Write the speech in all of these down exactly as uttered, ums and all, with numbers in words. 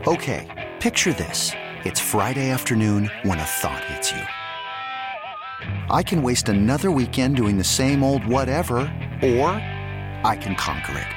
Okay, picture this. It's Friday afternoon when a thought hits you. I can waste another weekend doing the same old whatever, or I can conquer it.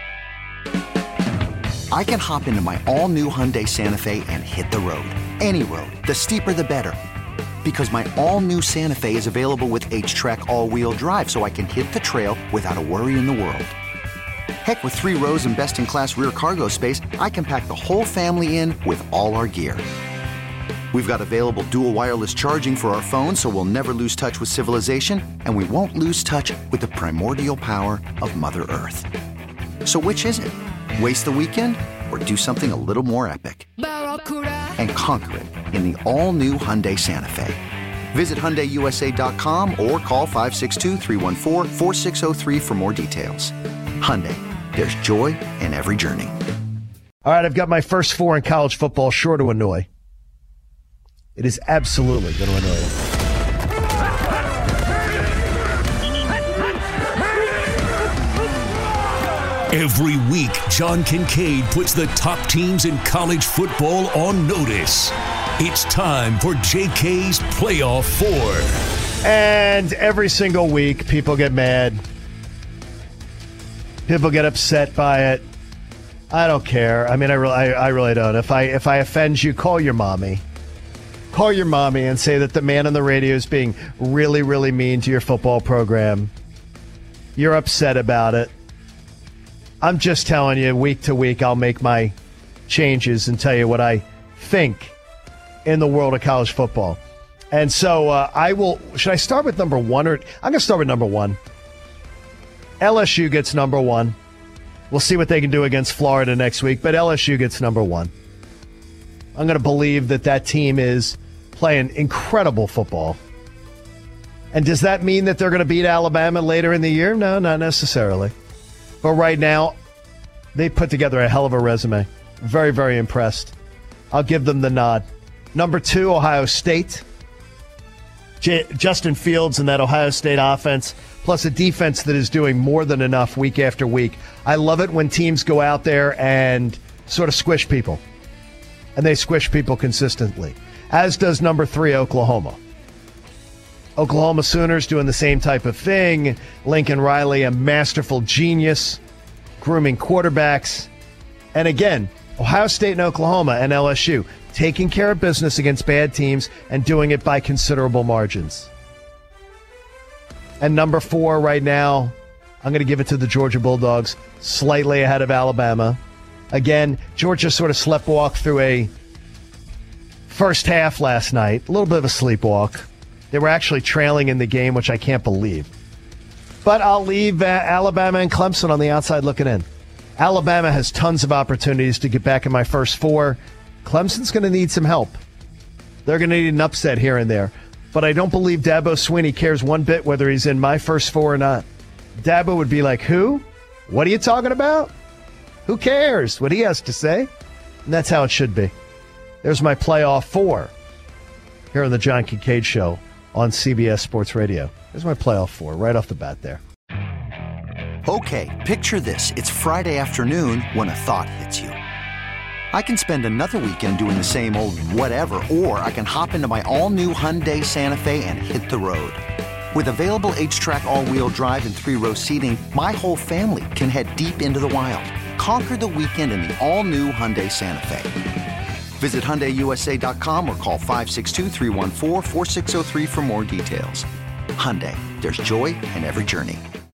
I can hop into my all-new Hyundai Santa Fe and hit the road. Any road. The steeper the better. Because my all-new Santa Fe is available with H-Track all-wheel drive, so I can hit the trail without a worry in the world. Heck, with three rows and best-in-class rear cargo space, I can pack the whole family in with all our gear. We've got available dual wireless charging for our phones, so we'll never lose touch with civilization, and we won't lose touch with the primordial power of Mother Earth. So which is it? Waste the weekend or do something a little more epic? And conquer it in the all-new Hyundai Santa Fe. Visit Hyundai U S A dot com or call five six two, three one four, four six zero three for more details. Hyundai, there's joy in every journey. All right, I've got my first four in college football, sure to annoy. It is absolutely going to annoy you. Every week, John Kincaid puts the top teams in college football on notice. It's time for J K's Playoff Four. And every single week, people get mad. People get upset by it. I don't care. I mean, I, re- I, I really don't. If I if I offend you, call your mommy. Call your mommy and say that the man on the radio is being really, really mean to your football program. You're upset about it. I'm just telling you, week to week, I'll make my changes and tell you what I think in the world of college football. And so uh, I will, should I start with number one? Or I'm going to start with number one. L S U gets number one. We'll see what they can do against Florida next week, but L S U gets number one. I'm going to believe that that team is playing incredible football. And does that mean that they're going to beat Alabama later in the year? No, not necessarily. But right now, they put together a hell of a resume. Very, very impressed. I'll give them the nod. Number two, Ohio State. J- Justin Fields and that Ohio State offense, plus a defense that is doing more than enough week after week. I love it when teams go out there and sort of squish people. And they squish people consistently. As does number three, Oklahoma. Oklahoma Sooners doing the same type of thing. Lincoln Riley, a masterful genius, grooming quarterbacks. And again, Ohio State and Oklahoma and L S U taking care of business against bad teams and doing it by considerable margins. And number four right now, I'm going to give it to the Georgia Bulldogs, slightly ahead of Alabama. Again, Georgia sort of sleptwalked through a first half last night, a little bit of a sleepwalk. They were actually trailing in the game, which I can't believe. But I'll leave uh, Alabama and Clemson on the outside looking in. Alabama has tons of opportunities to get back in my first four. Clemson's going to need some help. They're going to need an upset here and there. But I don't believe Dabo Swinney cares one bit whether he's in my first four or not. Dabo would be like, who? What are you talking about? Who cares what he has to say? And that's how it should be. There's my playoff four here on the John Kincaid Show on C B S Sports Radio. There's my playoff four right off the bat there. Okay, picture this. It's Friday afternoon when a thought hits you. I can spend another weekend doing the same old whatever, or I can hop into my all-new Hyundai Santa Fe and hit the road. With available H-Track all-wheel drive and three-row seating, my whole family can head deep into the wild. Conquer the weekend in the all-new Hyundai Santa Fe. Visit Hyundai U S A dot com or call five six two, three one four, four six zero three for more details. Hyundai, there's joy in every journey.